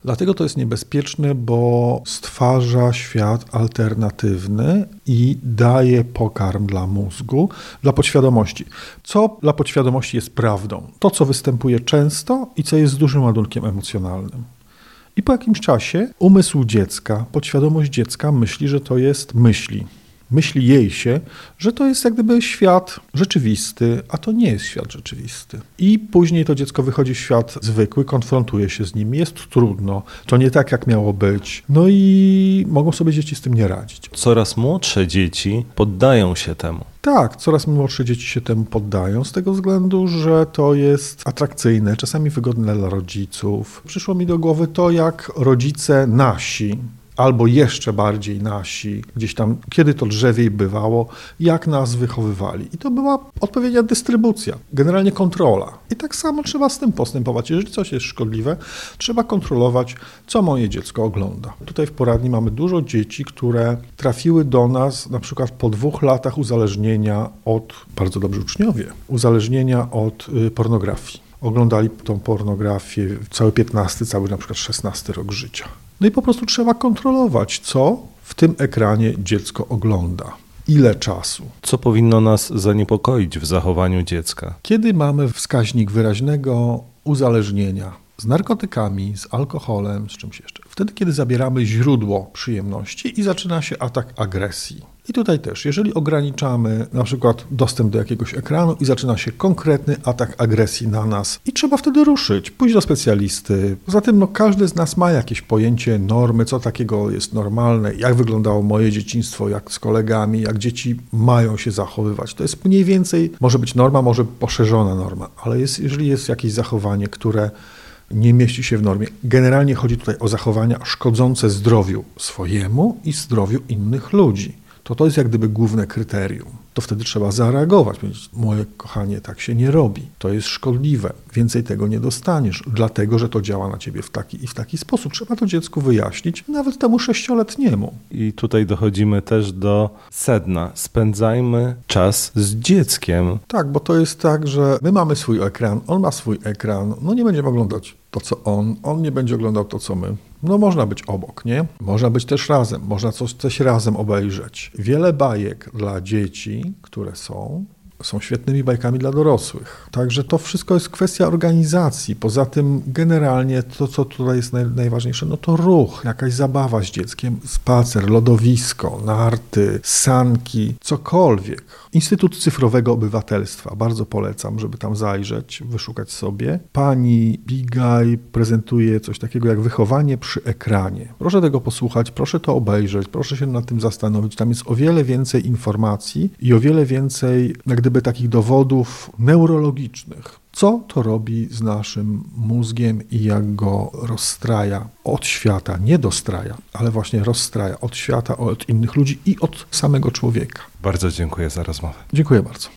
Dlatego to jest niebezpieczne, bo stwarza świat alternatywny i daje pokarm dla mózgu, dla podświadomości. Co dla podświadomości jest prawdą? To, co występuje często i co jest dużym ładunkiem emocjonalnym. I po jakimś czasie umysł dziecka, podświadomość dziecka myśli, że to jest myśli. Myśli jej się, że to jest jak gdyby świat rzeczywisty, a to nie jest świat rzeczywisty. I później to dziecko wychodzi w świat zwykły, konfrontuje się z nim, jest trudno, to nie tak jak miało być. No i mogą sobie dzieci z tym nie radzić. Coraz młodsze dzieci poddają się temu. Tak, coraz młodsze dzieci się temu poddają z tego względu, że to jest atrakcyjne, czasami wygodne dla rodziców. Przyszło mi do głowy to, jak rodzice nasi, albo jeszcze bardziej nasi, gdzieś tam, kiedy to drzewiej bywało, jak nas wychowywali. I to była odpowiednia dystrybucja, generalnie kontrola. I tak samo trzeba z tym postępować. Jeżeli coś jest szkodliwe, trzeba kontrolować, co moje dziecko ogląda. Tutaj w poradni mamy dużo dzieci, które trafiły do nas na przykład po 2 latach uzależnienia od, bardzo dobrzy uczniowie, uzależnienia od pornografii. Oglądali tą pornografię cały 15, cały na przykład 16 rok życia. No i po prostu trzeba kontrolować, co w tym ekranie dziecko ogląda. Ile czasu. Co powinno nas zaniepokoić w zachowaniu dziecka? Kiedy mamy wskaźnik wyraźnego uzależnienia z narkotykami, z alkoholem, z czymś jeszcze. Wtedy, kiedy zabieramy źródło przyjemności i zaczyna się atak agresji. I tutaj też, jeżeli ograniczamy na przykład dostęp do jakiegoś ekranu i zaczyna się konkretny atak agresji na nas i trzeba wtedy ruszyć, pójść do specjalisty. Poza tym każdy z nas ma jakieś pojęcie normy, co takiego jest normalne, jak wyglądało moje dzieciństwo, jak z kolegami, jak dzieci mają się zachowywać. To jest mniej więcej, może być norma, może poszerzona norma, ale jeżeli jest jakieś zachowanie, które nie mieści się w normie. Generalnie chodzi tutaj o zachowania szkodzące zdrowiu swojemu i zdrowiu innych ludzi. To jest jak gdyby główne kryterium. To wtedy trzeba zareagować, powiedzieć, moje kochanie, tak się nie robi. To jest szkodliwe. Więcej tego nie dostaniesz, dlatego, że to działa na ciebie w taki i w taki sposób. Trzeba to dziecku wyjaśnić, nawet temu 6-letniemu. I tutaj dochodzimy też do sedna. Spędzajmy czas z dzieckiem. Tak, bo to jest tak, że my mamy swój ekran, on ma swój ekran, no nie będziemy oglądać to, co on nie będzie oglądał to, co my. No można być obok, nie? Można być też razem, można coś razem obejrzeć. Wiele bajek dla dzieci, które są świetnymi bajkami dla dorosłych. Także to wszystko jest kwestia organizacji. Poza tym generalnie to, co tutaj jest najważniejsze, no to ruch, jakaś zabawa z dzieckiem, spacer, lodowisko, narty, sanki, cokolwiek. Instytut Cyfrowego Obywatelstwa, bardzo polecam, żeby tam zajrzeć, wyszukać sobie. Pani Bigaj prezentuje coś takiego jak wychowanie przy ekranie. Proszę tego posłuchać, proszę to obejrzeć, proszę się nad tym zastanowić. Tam jest o wiele więcej informacji i o wiele więcej jak gdyby takich dowodów neurologicznych. Co to robi z naszym mózgiem i jak go rozstraja od świata, nie dostraja, ale właśnie rozstraja od świata, od innych ludzi i od samego człowieka. Bardzo dziękuję za rozmowę. Dziękuję bardzo.